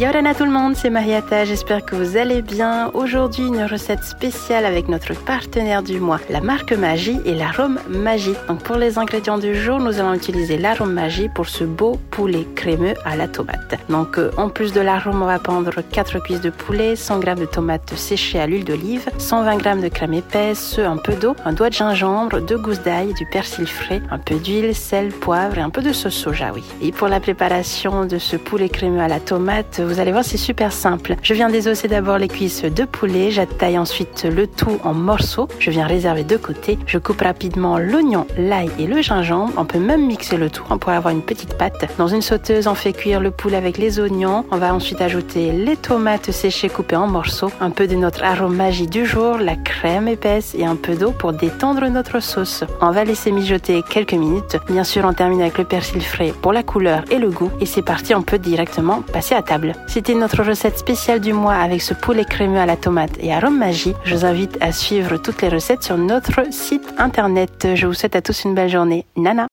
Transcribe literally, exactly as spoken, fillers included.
Yorana tout le monde, c'est Mariata, j'espère que vous allez bien. Aujourd'hui, une recette spéciale avec notre partenaire du mois, la marque Maggi et l'arôme Maggi. Donc pour les ingrédients du jour, nous allons utiliser l'arôme Maggi pour ce beau poulet crémeux à la tomate. Donc euh, en plus de l'arôme, on va prendre quatre cuisses de poulet, cent grammes de tomates séchées à l'huile d'olive, cent vingt grammes de crème épaisse, un peu d'eau, un doigt de gingembre, deux gousses d'ail, du persil frais, un peu d'huile, sel, poivre et un peu de sauce soja, oui. Et pour la préparation de ce poulet crémeux à la tomate, vous allez voir, c'est super simple. Je viens désosser d'abord les cuisses de poulet, j'attaille ensuite le tout en morceaux, je viens réserver de côté, je coupe rapidement l'oignon, l'ail et le gingembre, on peut même mixer le tout, on pourrait avoir une petite pâte. Dans une sauteuse, on fait cuire le poulet avec les oignons, on va ensuite ajouter les tomates séchées coupées en morceaux, un peu de notre arôme Maggi du jour, la crème épaisse et un peu d'eau pour détendre notre sauce. On va laisser mijoter quelques minutes, bien sûr on termine avec le persil frais pour la couleur et le goût et c'est parti, on peut directement passer à table. C'était notre recette spéciale du mois avec ce poulet crémeux à la tomate et arôme Maggi. Je vous invite à suivre toutes les recettes sur notre site internet. Je vous souhaite à tous une belle journée. Nana!